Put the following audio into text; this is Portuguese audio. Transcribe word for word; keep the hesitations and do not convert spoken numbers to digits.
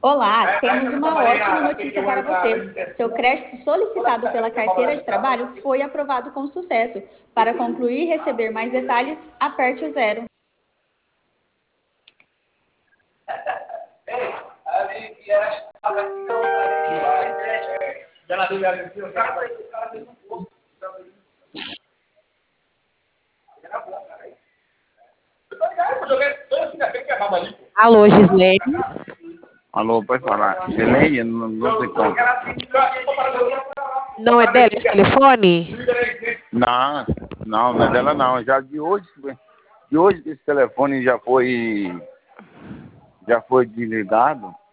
Olá, temos uma ótima notícia para você. Seu crédito solicitado pela carteira de trabalho foi aprovado com sucesso. Para concluir e receber mais detalhes, aperte o zero. Alô, Gislene? Alô, pode falar. Gileia, não, não sei como. Não é dela esse telefone? Não, não, não é dela não. Já de hoje, de hoje esse telefone já foi, já foi desligado.